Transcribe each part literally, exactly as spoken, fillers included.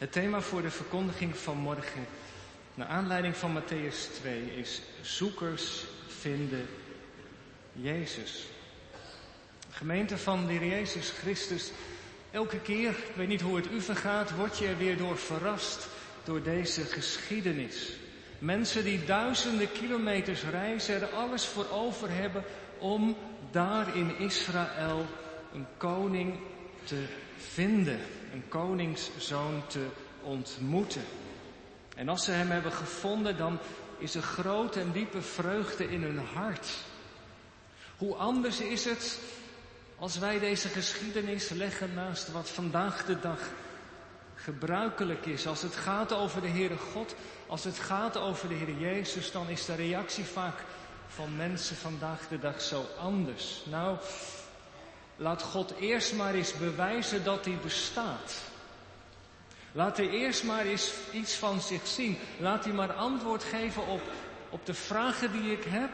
Het thema voor de verkondiging van morgen, naar aanleiding van Mattheüs twee, is zoekers vinden Jezus. Gemeente van de Heer Jezus Christus, elke keer, ik weet niet hoe het u vergaat, word je er weer door verrast door deze geschiedenis. Mensen die duizenden kilometers reizen, er alles voor over hebben om daar in Israël een koning te vinden, een koningszoon te ontmoeten. En als ze hem hebben gevonden, dan is er grote en diepe vreugde in hun hart. Hoe anders is het als wij deze geschiedenis leggen naast wat vandaag de dag gebruikelijk is. Als het gaat over de Heere God, als het gaat over de Heer Jezus, dan is de reactie vaak van mensen vandaag de dag zo anders. Nou, laat God eerst maar eens bewijzen dat hij bestaat. Laat hij eerst maar eens iets van zich zien. Laat hij maar antwoord geven op, op de vragen die ik heb.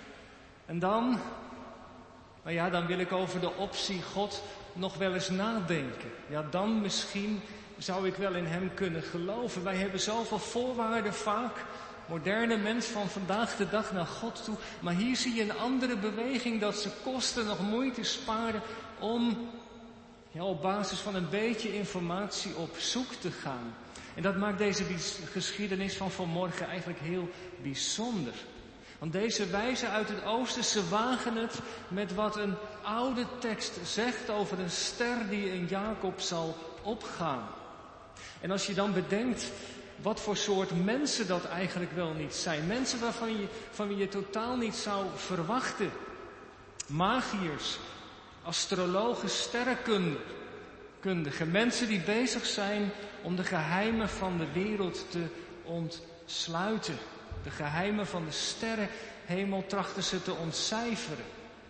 En dan, nou ja, dan wil ik over de optie God nog wel eens nadenken. Ja, dan misschien zou ik wel in hem kunnen geloven. Wij hebben zoveel voorwaarden vaak. Moderne mens van vandaag de dag naar God toe. Maar hier zie je een andere beweging, dat ze kosten nog moeite sparen om ja, op basis van een beetje informatie op zoek te gaan. En dat maakt deze geschiedenis van vanmorgen eigenlijk heel bijzonder. Want deze wijzen uit het oosten, ze wagen het met wat een oude tekst zegt over een ster die in Jacob zal opgaan. En als je dan bedenkt wat voor soort mensen dat eigenlijk wel niet zijn. Mensen waarvan je, van wie je totaal niet zou verwachten. Magiërs, astrologen, sterrenkundigen. Mensen die bezig zijn om de geheimen van de wereld te ontsluiten. De geheimen van de sterrenhemel trachten ze te ontcijferen.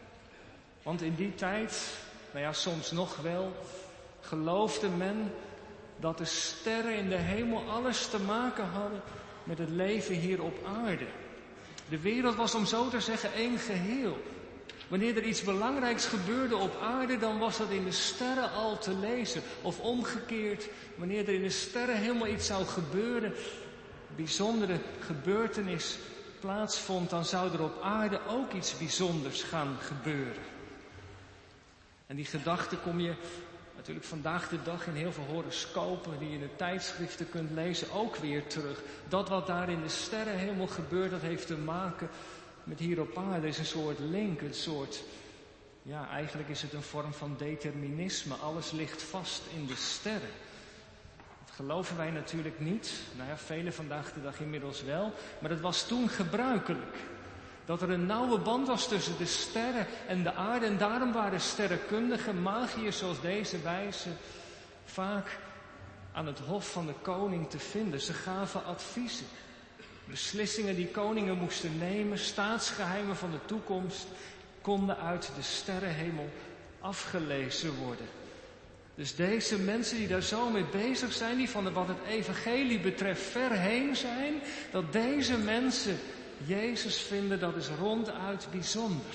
Want in die tijd, nou ja, soms nog wel, geloofde men dat de sterren in de hemel alles te maken hadden met het leven hier op aarde. De wereld was, om zo te zeggen, één geheel. Wanneer er iets belangrijks gebeurde op aarde, dan was dat in de sterren al te lezen. Of omgekeerd, wanneer er in de sterren helemaal iets zou gebeuren, een bijzondere gebeurtenis plaatsvond, dan zou er op aarde ook iets bijzonders gaan gebeuren. En die gedachte kom je natuurlijk vandaag de dag in heel veel horoscopen die je in de tijdschriften kunt lezen ook weer terug. Dat wat daar in de sterrenhemel gebeurt, dat heeft te maken met hier op aarde. Er is een soort link, een soort, ja, eigenlijk is het een vorm van determinisme. Alles ligt vast in de sterren. Dat geloven wij natuurlijk niet. Nou ja, velen vandaag de dag inmiddels wel. Maar dat was toen gebruikelijk. Dat er een nauwe band was tussen de sterren en de aarde. En daarom waren sterrenkundigen, magiërs zoals deze wijzen, vaak aan het hof van de koning te vinden. Ze gaven adviezen. Beslissingen die koningen moesten nemen, staatsgeheimen van de toekomst, konden uit de sterrenhemel afgelezen worden. Dus deze mensen die daar zo mee bezig zijn, die van wat het evangelie betreft ver heen zijn, dat deze mensen Jezus vinden, dat is ronduit bijzonder.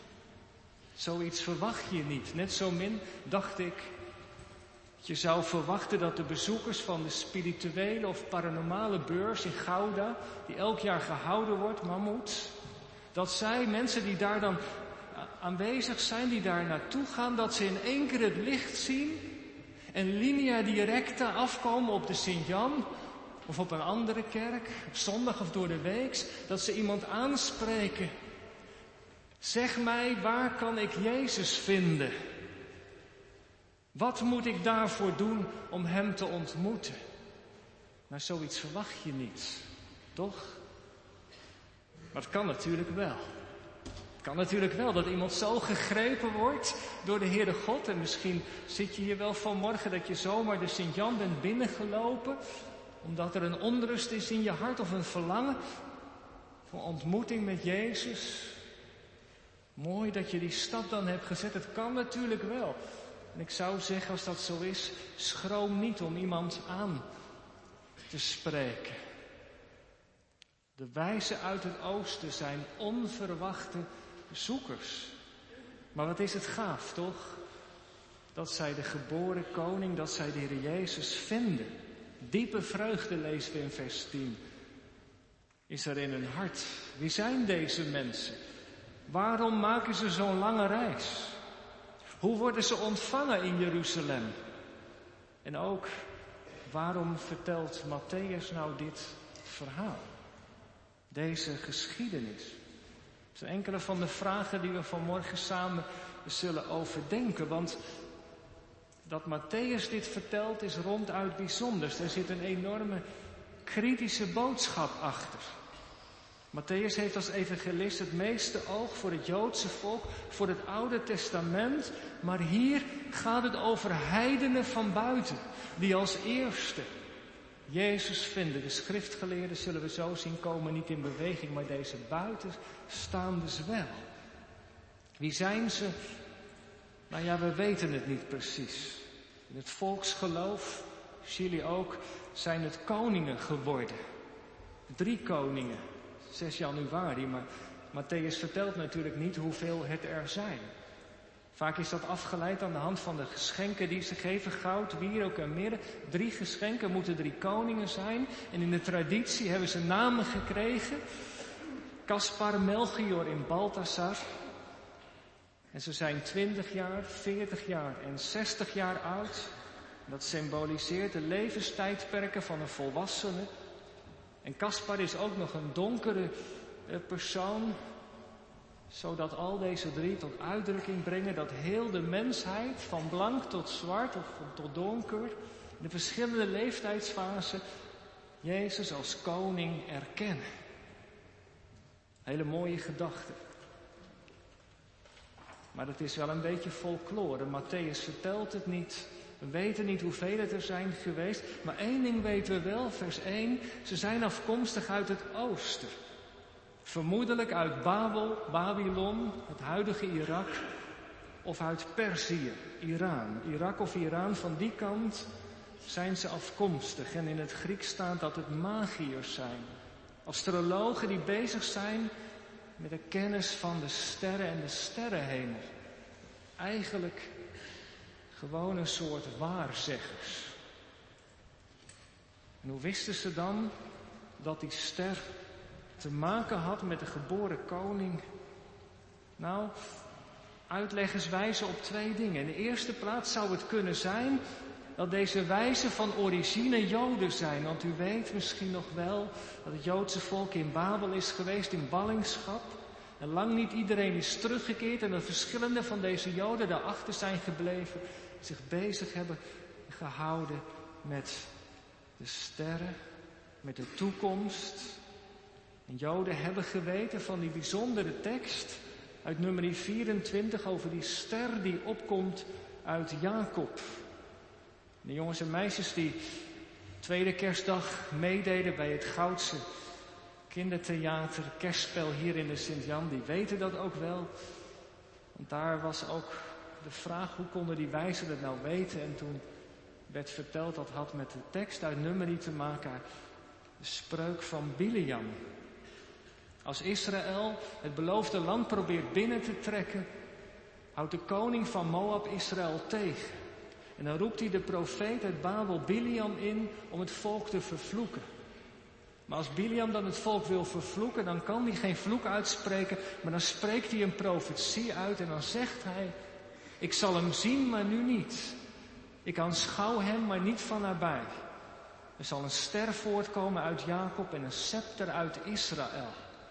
Zoiets verwacht je niet. Net zo min dacht ik, je zou verwachten dat de bezoekers van de spirituele of paranormale beurs in Gouda, die elk jaar gehouden wordt, Mammoet, dat zij, mensen die daar dan aanwezig zijn, die daar naartoe gaan, dat ze in één keer het licht zien en linea directa afkomen op de Sint-Jan of op een andere kerk, op zondag of door de week, dat ze iemand aanspreken. Zeg mij, waar kan ik Jezus vinden? Wat moet ik daarvoor doen om hem te ontmoeten? Maar zoiets verwacht je niet, toch? Maar het kan natuurlijk wel. Het kan natuurlijk wel dat iemand zo gegrepen wordt door de Heere God. En misschien zit je hier wel vanmorgen dat je zomaar de Sint-Jan bent binnengelopen, omdat er een onrust is in je hart of een verlangen voor ontmoeting met Jezus. Mooi dat je die stap dan hebt gezet. Het kan natuurlijk wel. En ik zou zeggen, als dat zo is, schroom niet om iemand aan te spreken. De wijzen uit het oosten zijn onverwachte zoekers. Maar wat is het gaaf, toch? Dat zij de geboren koning, dat zij de Heer Jezus vinden. Diepe vreugde lezen we in vers tien. Is er in hun hart. Wie zijn deze mensen? Waarom maken ze zo'n lange reis? Hoe worden ze ontvangen in Jeruzalem? En ook, waarom vertelt Mattheüs nou dit verhaal? Deze geschiedenis. Dat zijn enkele van de vragen die we vanmorgen samen zullen overdenken. Want dat Mattheüs dit vertelt is ronduit bijzonders. Er zit een enorme kritische boodschap achter. Mattheüs heeft als evangelist het meeste oog voor het Joodse volk, voor het Oude Testament. Maar hier gaat het over heidenen van buiten, die als eerste Jezus vinden. De schriftgeleerden, zullen we zo zien, komen niet in beweging, maar deze buitenstaanders wel. Wie zijn ze? Nou ja, we weten het niet precies. In het volksgeloof, jullie ook, zijn het koningen geworden. Drie koningen, zes januari, maar Mattheüs vertelt natuurlijk niet hoeveel het er zijn. Vaak is dat afgeleid aan de hand van de geschenken die ze geven. Goud, wierook en mirre. Drie geschenken moeten drie koningen zijn. En in de traditie hebben ze namen gekregen. Caspar, Melchior en Balthasar. En ze zijn twintig jaar, veertig jaar en zestig jaar oud. Dat symboliseert de levenstijdperken van een volwassene. En Caspar is ook nog een donkere persoon, zodat al deze drie tot uitdrukking brengen dat heel de mensheid, van blank tot zwart of tot donker, in de verschillende leeftijdsfasen, Jezus als koning erkennen. Hele mooie gedachte. Maar het is wel een beetje folklore. Mattheüs vertelt het niet. We weten niet hoeveel het er zijn geweest. Maar één ding weten we wel, vers één. Ze zijn afkomstig uit het oosten. Vermoedelijk uit Babel, Babylon, het huidige Irak. Of uit Perzië, Iran. Irak of Iran, van die kant zijn ze afkomstig. En in het Grieks staat dat het magiërs zijn. Astrologen die bezig zijn met de kennis van de sterren en de sterrenhemel. Eigenlijk gewoon een soort waarzeggers. En hoe wisten ze dan dat die ster te maken had met de geboren koning? Nou, uitleggers wijzen op twee dingen. In de eerste plaats zou het kunnen zijn dat deze wijzen van origine Joden zijn. Want u weet misschien nog wel dat het Joodse volk in Babel is geweest, in ballingschap. En lang niet iedereen is teruggekeerd en dat verschillende van deze Joden daarachter zijn gebleven, zich bezig hebben gehouden met de sterren, met de toekomst. En Joden hebben geweten van die bijzondere tekst uit nummer vierentwintig over die ster die opkomt uit Jacob. De jongens en meisjes die tweede kerstdag meededen bij het Goudse kindertheater, kerstspel hier in de Sint-Jan, die weten dat ook wel. Want daar was ook de vraag, hoe konden die wijzen het nou weten? En toen werd verteld, dat had met de tekst uit Numeri te maken, de spreuk van Bileam. Als Israël het beloofde land probeert binnen te trekken, houdt de koning van Moab Israël tegen. En dan roept hij de profeet uit Babel, Bileam, in om het volk te vervloeken. Maar als Bileam dan het volk wil vervloeken, dan kan hij geen vloek uitspreken, maar dan spreekt hij een profetie uit en dan zegt hij, ik zal hem zien, maar nu niet. Ik aanschouw hem, maar niet van nabij. Er zal een ster voortkomen uit Jacob en een scepter uit Israël.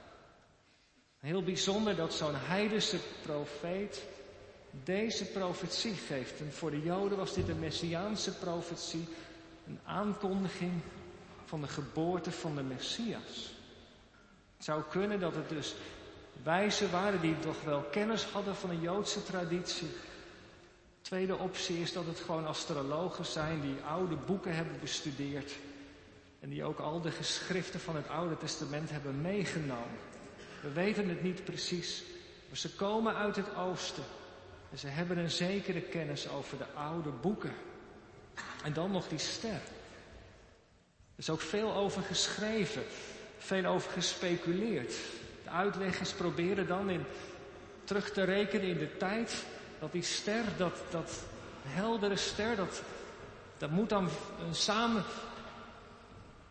Heel bijzonder dat zo'n heidense profeet deze profetie geeft. En voor de Joden was dit een messiaanse profetie, een aankondiging van de geboorte van de Messias. Het zou kunnen dat het dus wijzen waren die toch wel kennis hadden van de Joodse traditie. Tweede optie is dat het gewoon astrologen zijn die oude boeken hebben bestudeerd en die ook al de geschriften van het Oude Testament hebben meegenomen. We weten het niet precies, maar ze komen uit het oosten en ze hebben een zekere kennis over de oude boeken. En dan nog die ster. Er is ook veel over geschreven, veel over gespeculeerd. De uitleggers proberen dan in terug te rekenen in de tijd dat die ster, dat, dat heldere ster, dat, dat moet dan een samen,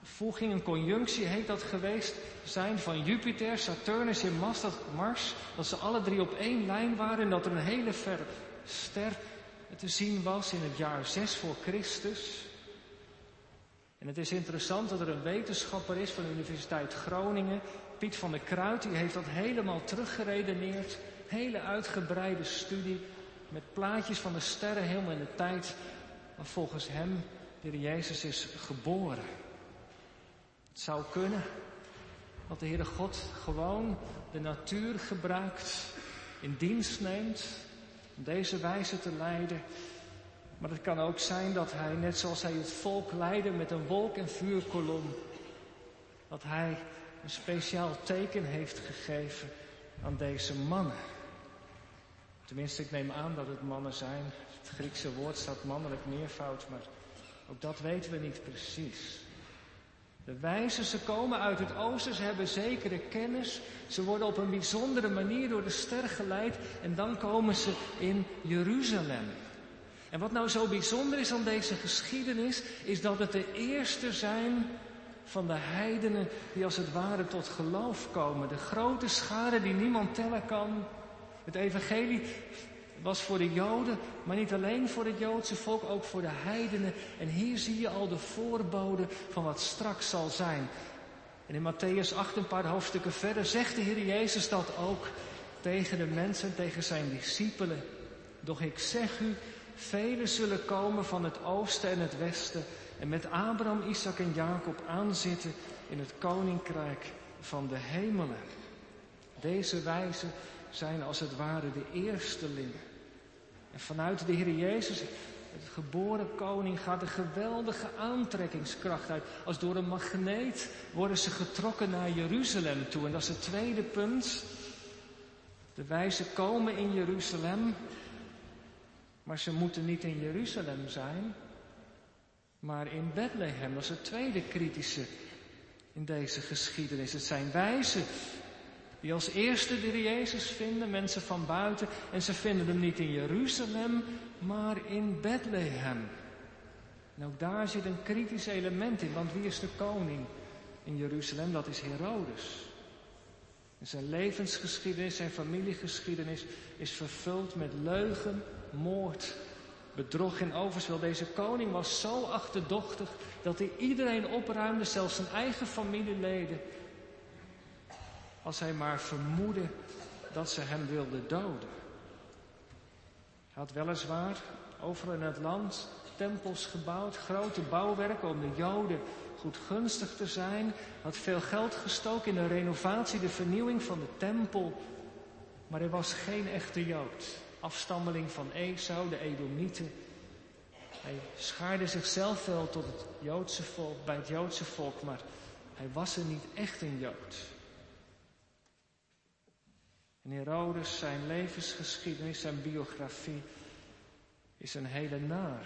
voeging, een conjunctie heet dat geweest zijn van Jupiter, Saturnus en Mars. Dat ze alle drie op één lijn waren en dat er een hele verre ster te zien was in het jaar zes voor Christus. En het is interessant dat er een wetenschapper is van de Universiteit Groningen, Piet van der Kruid, die heeft dat helemaal teruggeredeneerd. Hele uitgebreide studie met plaatjes van de sterren helemaal in de tijd waar volgens hem de Heer Jezus is geboren. Het zou kunnen dat de Heere God gewoon de natuur gebruikt, in dienst neemt, om deze wijze te leiden. Maar het kan ook zijn dat hij, net zoals hij het volk leidde met een wolk- en vuurkolom, dat hij een speciaal teken heeft gegeven aan deze mannen. Tenminste, ik neem aan dat het mannen zijn. Het Griekse woord staat mannelijk meervoud, maar ook dat weten we niet precies. De wijzen, ze komen uit het oosten, ze hebben zekere kennis. Ze worden op een bijzondere manier door de ster geleid en dan komen ze in Jeruzalem. En wat nou zo bijzonder is aan deze geschiedenis, is dat het de eerste zijn van de heidenen die als het ware tot geloof komen. De grote schare die niemand tellen kan. Het evangelie was voor de Joden, maar niet alleen voor het Joodse volk, ook voor de heidenen. En hier zie je al de voorboden van wat straks zal zijn. En in Matthäus acht, een paar hoofdstukken verder, zegt de Heer Jezus dat ook tegen de mensen, tegen zijn discipelen. Doch ik zeg u, velen zullen komen van het oosten en het westen en met Abraham, Isaac en Jacob aanzitten in het koninkrijk van de hemelen. Deze wijzen zijn als het ware de eerstelingen. En vanuit de Heer Jezus, het geboren koning, gaat een geweldige aantrekkingskracht uit. Als door een magneet worden ze getrokken naar Jeruzalem toe. En dat is het tweede punt. De wijzen komen in Jeruzalem, maar ze moeten niet in Jeruzalem zijn, maar in Bethlehem. Dat is het tweede kritische in deze geschiedenis. Het zijn wijzen die als eerste de Heer Jezus vinden, mensen van buiten. En ze vinden hem niet in Jeruzalem, maar in Bethlehem. En ook daar zit een kritisch element in, want wie is de koning in Jeruzalem? Dat is Herodes. En zijn levensgeschiedenis, zijn familiegeschiedenis is vervuld met leugen, moord, bedrog en overspel. Deze koning was zo achterdochtig dat hij iedereen opruimde, zelfs zijn eigen familieleden, als hij maar vermoedde dat ze hem wilden doden. Hij had weliswaar overal in het land tempels gebouwd, grote bouwwerken om de Joden goed gunstig te zijn. Hij had veel geld gestoken in de renovatie, de vernieuwing van de tempel. Maar hij was geen echte Jood, afstammeling van Esau, de Edomieten. Hij schaarde zichzelf wel tot het Joodse volk, bij het Joodse volk, maar hij was er niet echt een Jood. En Herodes, zijn levensgeschiedenis, zijn biografie, is een hele nare.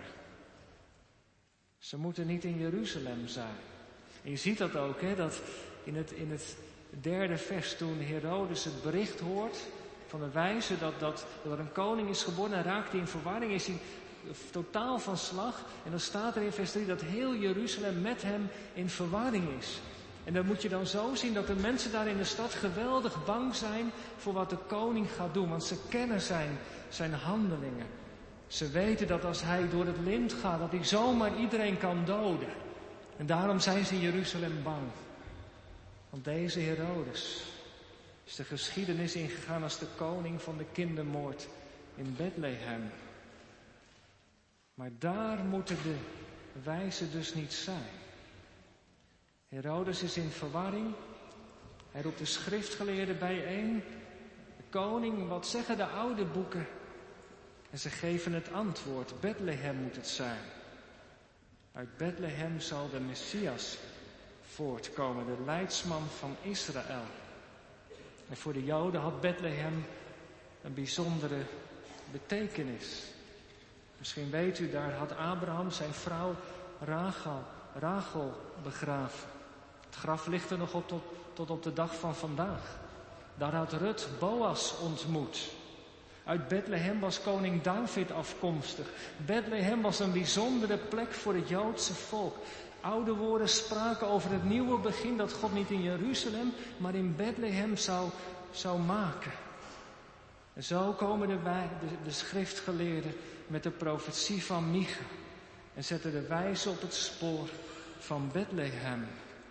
Ze moeten niet in Jeruzalem zijn. En je ziet dat ook, hè, dat in het, in het derde vers, toen Herodes het bericht hoort van de wijze dat, dat, dat er een koning is geboren, en raakt hij in verwarring, is hij totaal van slag. En dan staat er in vers drie dat heel Jeruzalem met hem in verwarring is. En dan moet je dan zo zien dat de mensen daar in de stad geweldig bang zijn voor wat de koning gaat doen. Want ze kennen zijn, zijn handelingen. Ze weten dat als hij door het lint gaat, dat hij zomaar iedereen kan doden. En daarom zijn ze in Jeruzalem bang. Want deze Herodes is de geschiedenis ingegaan als de koning van de kindermoord in Bethlehem. Maar daar moeten de wijzen dus niet zijn. Herodes is in verwarring. Hij roept de schriftgeleerden bijeen. De koning, wat zeggen de oude boeken? En ze geven het antwoord. Bethlehem moet het zijn. Uit Bethlehem zal de Messias voortkomen, de leidsman van Israël. En voor de Joden had Bethlehem een bijzondere betekenis. Misschien weet u, daar had Abraham zijn vrouw Rachel, Rachel begraven. Het graf ligt er nog op tot, tot op de dag van vandaag. Daar had Rut Boas ontmoet. Uit Bethlehem was koning David afkomstig. Bethlehem was een bijzondere plek voor het Joodse volk. oude woorden spraken over het nieuwe begin dat God niet in Jeruzalem, maar in Bethlehem zou, zou maken. En zo komen de, de, de schriftgeleerden met de profetie van Micha en zetten de wijze op het spoor van Bethlehem.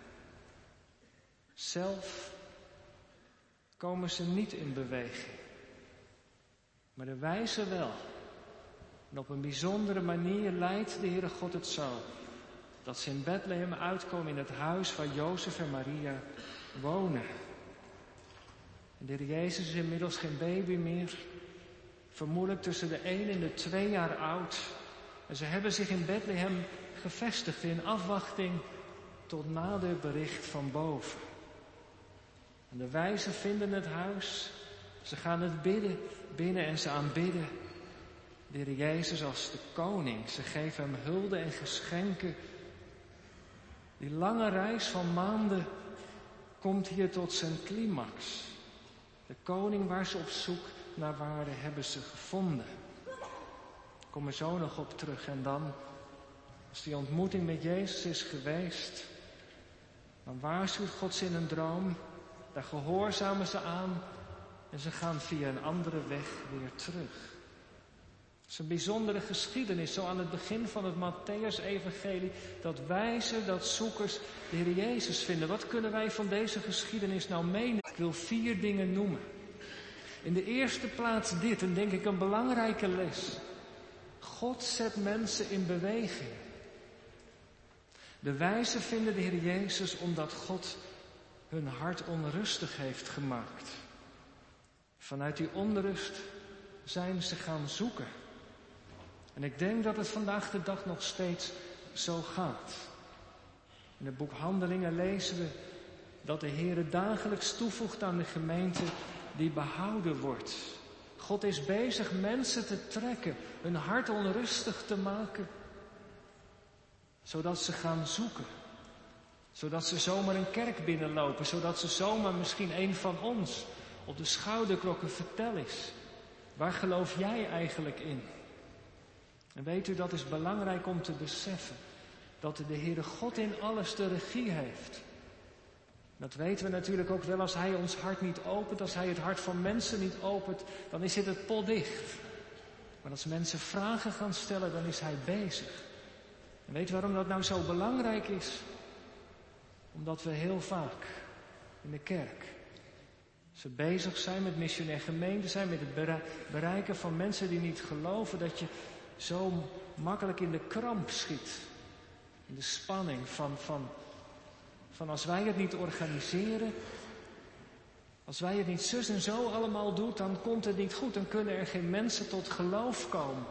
Zelf komen ze niet in beweging, maar de wijze wel. En op een bijzondere manier leidt de Heere God het zo, dat ze in Bethlehem uitkomen in het huis waar Jozef en Maria wonen. En de Heer Jezus is inmiddels geen baby meer, vermoedelijk tussen de één en de twee jaar oud. En ze hebben zich in Bethlehem gevestigd in afwachting tot nader bericht van boven. En de wijzen vinden het huis, ze gaan het bidden binnen en ze aanbidden de Heer Jezus als de koning. Ze geven hem hulde en geschenken. Die lange reis van maanden komt hier tot zijn climax. De koning waar ze op zoek naar waren, hebben ze gevonden. Ik kom er zo nog op terug. En dan, als die ontmoeting met Jezus is geweest, dan waarschuwt God ze in een droom. Daar gehoorzamen ze aan en ze gaan via een andere weg weer terug. Het is een bijzondere geschiedenis, zo aan het begin van het Mattheüs-evangelie, dat wijzen, dat zoekers de Heer Jezus vinden. Wat kunnen wij van deze geschiedenis nou meenemen? Ik wil vier dingen noemen. In de eerste plaats dit, en denk ik een belangrijke les. God zet mensen in beweging. De wijzen vinden de Heer Jezus omdat God hun hart onrustig heeft gemaakt. Vanuit die onrust zijn ze gaan zoeken. En ik denk dat het vandaag de dag nog steeds zo gaat. In het boek Handelingen lezen we dat de Heer dagelijks toevoegt aan de gemeente die behouden wordt. God is bezig mensen te trekken, hun hart onrustig te maken, zodat ze gaan zoeken. Zodat ze zomaar een kerk binnenlopen, zodat ze zomaar misschien een van ons op de schouder klokken, vertel eens, waar geloof jij eigenlijk in? En weet u, dat is belangrijk om te beseffen, dat de Heere God in alles de regie heeft. Dat weten we natuurlijk ook wel als Hij ons hart niet opent, als Hij het hart van mensen niet opent, dan is het het potdicht. Maar als mensen vragen gaan stellen, dan is Hij bezig. En weet u waarom dat nou zo belangrijk is? Omdat we heel vaak in de kerk, als we bezig zijn met missionair gemeente zijn, met het bereiken van mensen die niet geloven, dat je zo makkelijk in de kramp schiet. In de spanning van, van, van als wij het niet organiseren, als wij het niet zus en zo allemaal doen, dan komt het niet goed. Dan kunnen er geen mensen tot geloof komen.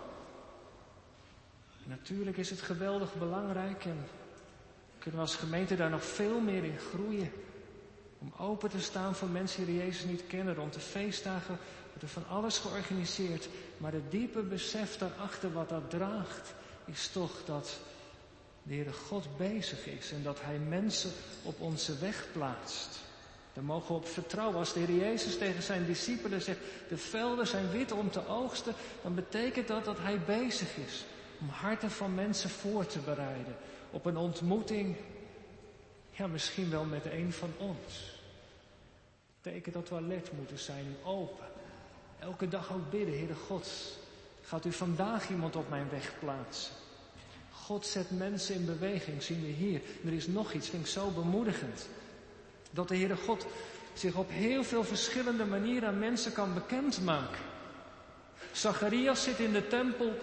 En natuurlijk is het geweldig belangrijk en kunnen we als gemeente daar nog veel meer in groeien. Om open te staan voor mensen die Jezus niet kennen. Rond de feestdagen wordt er van alles georganiseerd. Maar het diepe besef daarachter wat dat draagt, is toch dat de Heere God bezig is. En dat Hij mensen op onze weg plaatst. Daar mogen we op vertrouwen. Als de Heer Jezus tegen zijn discipelen zegt, de velden zijn wit om te oogsten, dan betekent dat dat Hij bezig is om harten van mensen voor te bereiden. Op een ontmoeting, ja, misschien wel met een van ons. Dat betekent dat we alert moeten zijn, open. Elke dag ook bidden, Heere God, gaat u vandaag iemand op mijn weg plaatsen? God zet mensen in beweging, zien we hier. Er is nog iets, vind ik zo bemoedigend. Dat de Heere God zich op heel veel verschillende manieren aan mensen kan bekendmaken. Zacharias zit in de tempel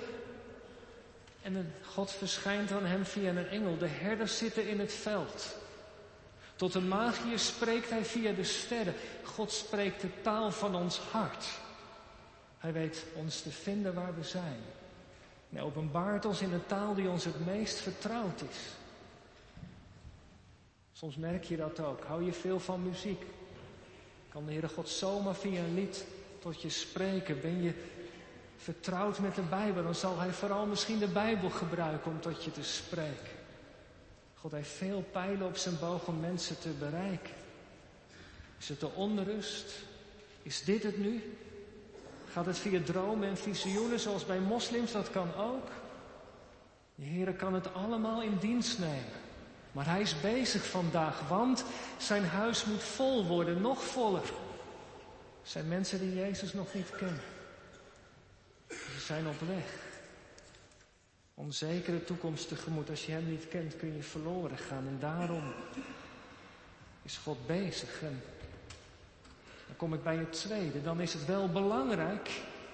en God verschijnt aan hem via een engel. De herders zitten in het veld. Tot de magiër spreekt hij via de sterren. God spreekt de taal van ons hart. Hij weet ons te vinden waar we zijn. Hij openbaart ons in een taal die ons het meest vertrouwd is. Soms merk je dat ook. Hou je veel van muziek? Kan de Heere God zomaar via een lied tot je spreken? Ben je vertrouwd met de Bijbel? Dan zal Hij vooral misschien de Bijbel gebruiken om tot je te spreken. God heeft veel pijlen op zijn boog om mensen te bereiken. Is het de onrust? Is dit het nu? Gaat het via dromen en visioenen zoals bij moslims? Dat kan ook. De Heere kan het allemaal in dienst nemen. Maar hij is bezig vandaag, want zijn huis moet vol worden, nog voller. Er zijn mensen die Jezus nog niet kennen. Ze zijn op weg. Onzekere toekomst tegemoet. Als je hem niet kent, kun je verloren gaan. En daarom is God bezig. En dan kom ik bij het tweede. Dan is het wel belangrijk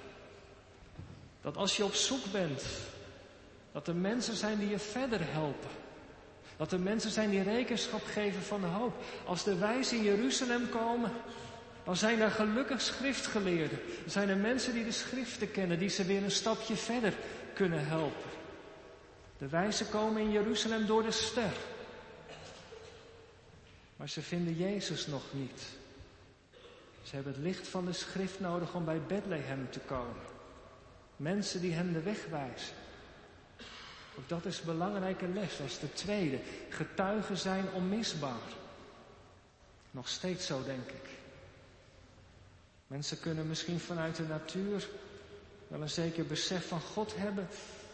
dat als je op zoek bent, dat er mensen zijn die je verder helpen. Dat er mensen zijn die rekenschap geven van de hoop. Als de wijzen in Jeruzalem komen, dan zijn er gelukkig schriftgeleerden. Er zijn er mensen die de schriften kennen, die ze weer een stapje verder kunnen helpen. De wijzen komen in Jeruzalem door de ster. Maar ze vinden Jezus nog niet. Ze hebben het licht van de schrift nodig om bij Bethlehem te komen. Mensen die hem de weg wijzen. Ook dat is een belangrijke les. Dat is de tweede. Getuigen zijn onmisbaar. Nog steeds zo, denk ik. Mensen kunnen misschien vanuit de natuur wel een zeker besef van God hebben.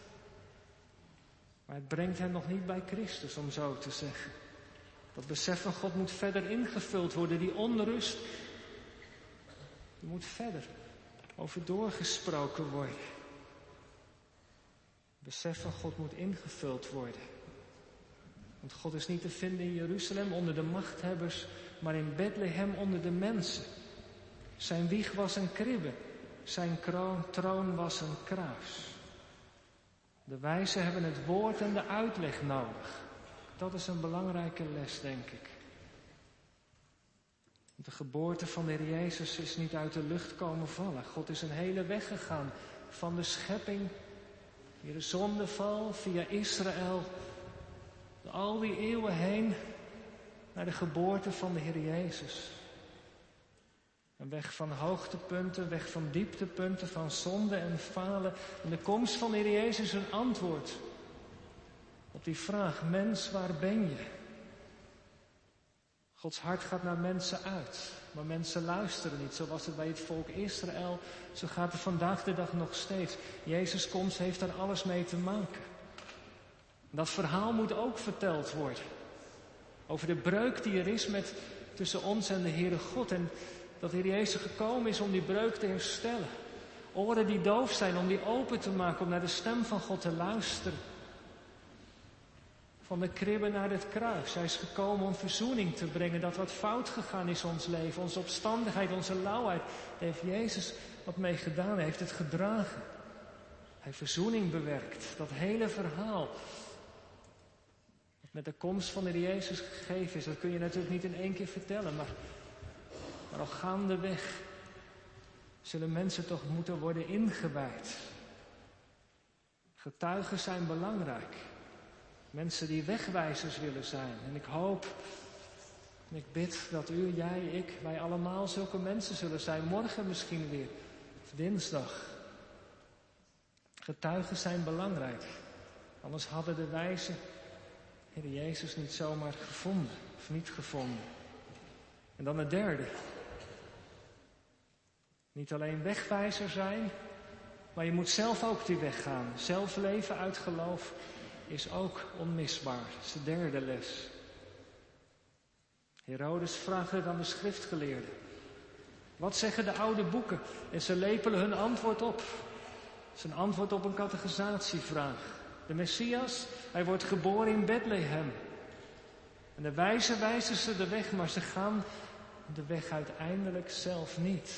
Maar het brengt hen nog niet bij Christus, om zo te zeggen. Dat besef van God moet verder ingevuld worden. Die onrust, die moet verder over doorgesproken worden. Het besef van God moet ingevuld worden. Want God is niet te vinden in Jeruzalem onder de machthebbers, maar in Bethlehem onder de mensen. Zijn wieg was een kribbe, zijn kroon, troon was een kruis. De wijzen hebben het woord en de uitleg nodig. Dat is een belangrijke les, denk ik. De geboorte van de Heer Jezus is niet uit de lucht komen vallen. God is een hele weg gegaan van de schepping, via de zondeval, via Israël, door al die eeuwen heen naar de geboorte van de Heer Jezus. Een weg van hoogtepunten, weg van dieptepunten, van zonde en falen. En de komst van de Heer Jezus is een antwoord op die vraag: mens, waar ben je? Gods hart gaat naar mensen uit, maar mensen luisteren niet. Zo was het bij het volk Israël, zo gaat het vandaag de dag nog steeds. Jezus' komst heeft daar alles mee te maken. Dat verhaal moet ook verteld worden. Over de breuk die er is met, tussen ons en de Heere God. En dat de Heer Jezus gekomen is om die breuk te herstellen. Oren die doof zijn, om die open te maken, om naar de stem van God te luisteren. Van de kribbe naar het kruis. Hij is gekomen om verzoening te brengen. Dat wat fout gegaan is in ons leven, onze opstandigheid, onze lauwheid. Daar heeft Jezus wat mee gedaan. Hij heeft het gedragen. Hij heeft verzoening bewerkt. Dat hele verhaal. Wat met de komst van de Heer Jezus gegeven is. Dat kun je natuurlijk niet in één keer vertellen. Maar, maar al gaandeweg zullen mensen toch moeten worden ingewijd. Getuigen zijn belangrijk. Mensen die wegwijzers willen zijn. En ik hoop en ik bid dat u, jij, ik, wij allemaal zulke mensen zullen zijn. Morgen misschien weer. Of dinsdag. Getuigen zijn belangrijk. Anders hadden de wijzen Heer Jezus niet zomaar gevonden. Of niet gevonden. En dan het derde. Niet alleen wegwijzer zijn. Maar je moet zelf ook die weg gaan. Zelf leven uit geloof is ook onmisbaar. Dat is de derde les. Herodes vraagt het aan de schriftgeleerden. Wat zeggen de oude boeken? En ze lepelen hun antwoord op. Het is een antwoord op een categorisatievraag. De Messias, hij wordt geboren in Bethlehem. En de wijzen wijzen ze de weg, maar ze gaan de weg uiteindelijk zelf niet.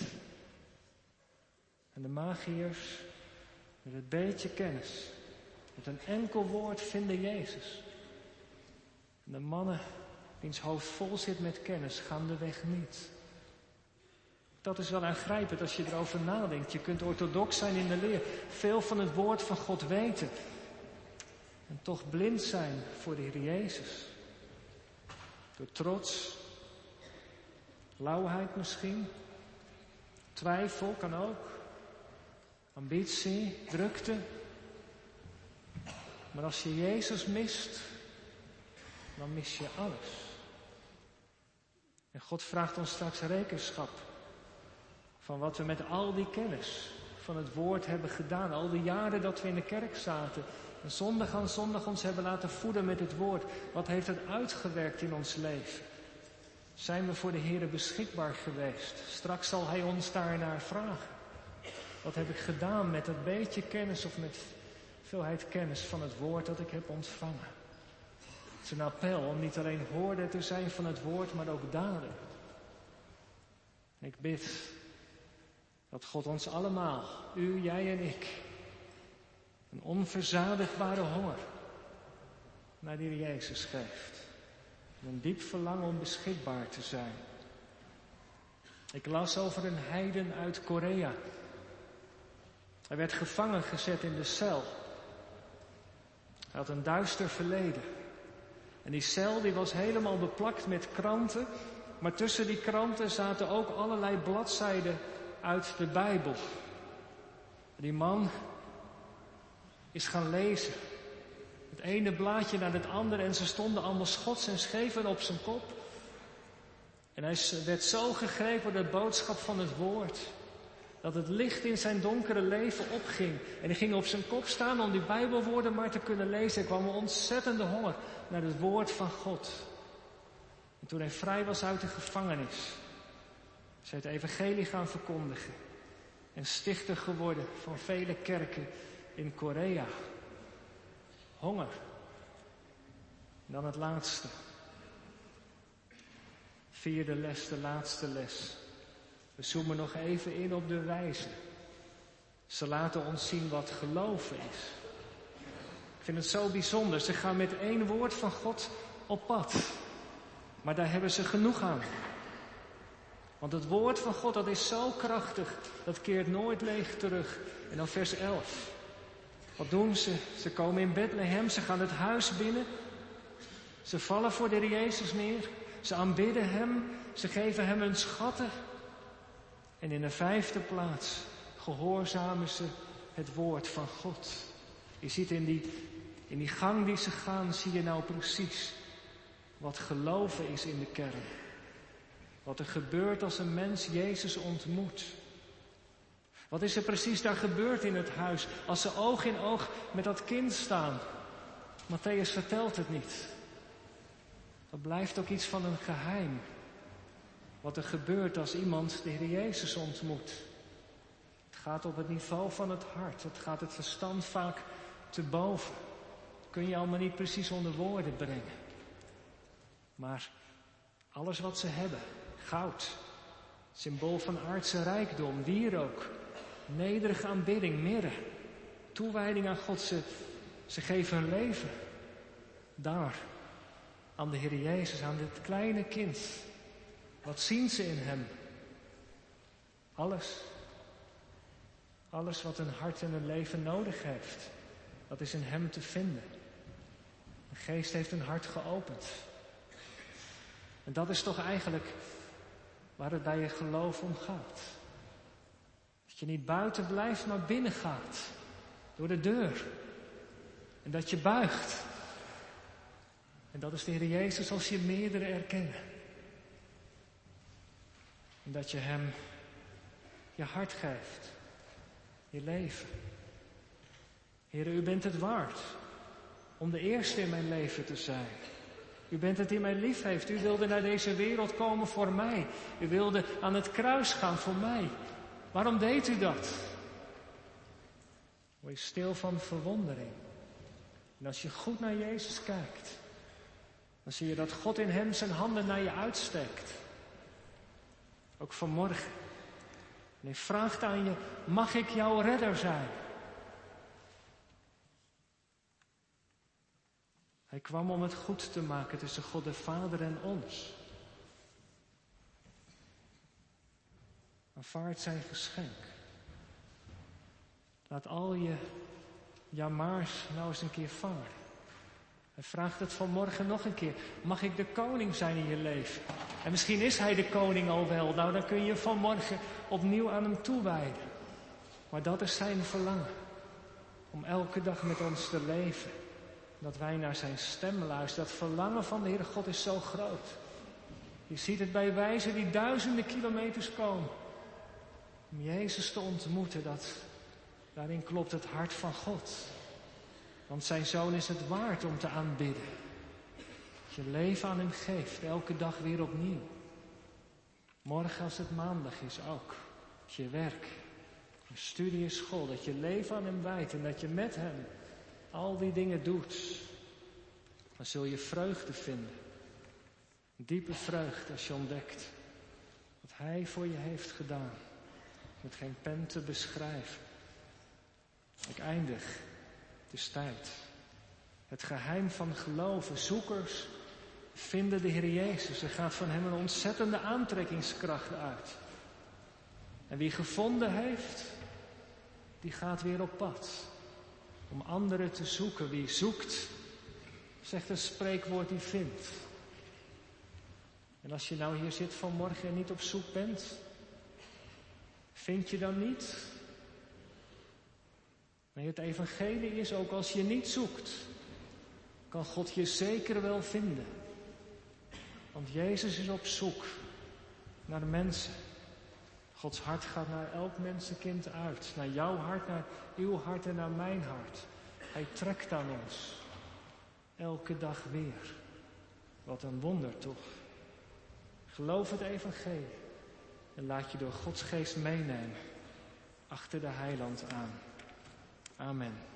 En de magiërs, met het beetje kennis, met een enkel woord vinden Jezus. En de mannen, wiens hoofd vol zit met kennis, gaan de weg niet. Dat is wel aangrijpend als je erover nadenkt. Je kunt orthodox zijn in de leer, veel van het woord van God weten. En toch blind zijn voor de Heer Jezus. Door trots, lauwheid misschien, twijfel kan ook, ambitie, drukte. Maar als je Jezus mist, dan mis je alles. En God vraagt ons straks rekenschap van wat we met al die kennis van het woord hebben gedaan. Al die jaren dat we in de kerk zaten En zondag aan zondag ons hebben laten voeden met het woord. Wat heeft het uitgewerkt in ons leven? Zijn we voor de Heere beschikbaar geweest? Straks zal Hij ons daarnaar vragen. Wat heb ik gedaan met dat beetje kennis of met veelheid kennis van het woord dat ik heb ontvangen? Het is een appel om niet alleen hoorder te zijn van het woord, maar ook dader. Ik bid dat God ons allemaal, u, jij en ik, een onverzadigbare honger naar de Heer Jezus geeft. En een diep verlangen om beschikbaar te zijn. Ik las over een heiden uit Korea. Hij werd gevangen gezet in de cel. Hij had een duister verleden. En die cel die was helemaal beplakt met kranten. Maar tussen die kranten zaten ook allerlei bladzijden uit de Bijbel. Die man is gaan lezen. Het ene blaadje naar het andere en ze stonden allemaal schots en scheven op zijn kop. En hij werd zo gegrepen door de boodschap van het woord, dat het licht in zijn donkere leven opging. En hij ging op zijn kop staan om die Bijbelwoorden maar te kunnen lezen. Er kwam een ontzettende honger naar het woord van God. En toen hij vrij was uit de gevangenis, is hij het evangelie gaan verkondigen. En stichter geworden van vele kerken in Korea. Honger. En dan het laatste. Vierde les, de laatste les. We zoomen nog even in op de wijze. Ze laten ons zien wat geloven is. Ik vind het zo bijzonder. Ze gaan met één woord van God op pad. Maar daar hebben ze genoeg aan. Want het woord van God, dat is zo krachtig. Dat keert nooit leeg terug. En dan vers elf. Wat doen ze? Ze komen in Bethlehem, ze gaan het huis binnen. Ze vallen voor de Heer Jezus neer. Ze aanbidden Hem. Ze geven Hem hun schatten. En in de vijfde plaats gehoorzamen ze het woord van God. Je ziet in die, in die gang die ze gaan, zie je nou precies wat geloven is in de kern. Wat er gebeurt als een mens Jezus ontmoet. Wat is er precies daar gebeurd in het huis als ze oog in oog met dat kind staan? Matthäus vertelt het niet. Dat blijft ook iets van een geheim. Wat er gebeurt als iemand de Heer Jezus ontmoet. Het gaat op het niveau van het hart. Het gaat het verstand vaak te boven. Dat kun je allemaal niet precies onder woorden brengen. Maar alles wat ze hebben, goud, symbool van aardse rijkdom, wierook, nederige aanbidding, mirre, toewijding aan God, ze, ze geven hun leven. Daar, aan de Heer Jezus, aan dit kleine kind. Wat zien ze in Hem? Alles. Alles wat een hart en een leven nodig heeft. Dat is in Hem te vinden. De Geest heeft een hart geopend. En dat is toch eigenlijk waar het bij je geloof om gaat. Dat je niet buiten blijft, maar binnen gaat. Door de deur. En dat je buigt. En dat is de Heer Jezus als je meerdere erkennen. En dat je Hem je hart geeft. Je leven. Heer, U bent het waard om de eerste in mijn leven te zijn. U bent het die mij lief heeft. U wilde naar deze wereld komen voor mij. U wilde aan het kruis gaan voor mij. Waarom deed U dat? Word je stil van verwondering. En als je goed naar Jezus kijkt, dan zie je dat God in Hem zijn handen naar je uitsteekt. Ook vanmorgen. En Hij vraagt aan je, mag ik jouw redder zijn? Hij kwam om het goed te maken tussen God de Vader en ons. Aanvaard zijn geschenk. Laat al je jamaars nou eens een keer varen. Hij vraagt het vanmorgen nog een keer. Mag ik de koning zijn in je leven? En misschien is hij de koning al wel. Nou, dan kun je vanmorgen opnieuw aan hem toewijden. Maar dat is zijn verlangen. Om elke dag met ons te leven. Dat wij naar zijn stem luisteren. Dat verlangen van de Heere God is zo groot. Je ziet het bij wijzen die duizenden kilometers komen. Om Jezus te ontmoeten. Dat, daarin klopt het hart van God. Want zijn Zoon is het waard om te aanbidden. Dat je leven aan hem geeft, elke dag weer opnieuw. Morgen als het maandag is ook. Dat je werk, je studie en school, dat je leven aan hem wijdt en dat je met hem al die dingen doet. Dan zul je vreugde vinden. Een diepe vreugde als je ontdekt wat hij voor je heeft gedaan. Met geen pen te beschrijven. Ik eindig. Het is tijd. Het geheim van geloven. Zoekers vinden de Heer Jezus. Er gaat van hem een ontzettende aantrekkingskracht uit. En wie gevonden heeft, die gaat weer op pad. Om anderen te zoeken. Wie zoekt, zegt een spreekwoord, die vindt. En als je nou hier zit vanmorgen en niet op zoek bent, vind je dan niet? Nee, het evangelie is ook als je niet zoekt, kan God je zeker wel vinden. Want Jezus is op zoek naar de mensen. Gods hart gaat naar elk mensenkind uit. Naar jouw hart, naar uw hart en naar mijn hart. Hij trekt aan ons. Elke dag weer. Wat een wonder toch. Geloof het evangelie. En laat je door Gods geest meenemen. Achter de heiland aan. Amen.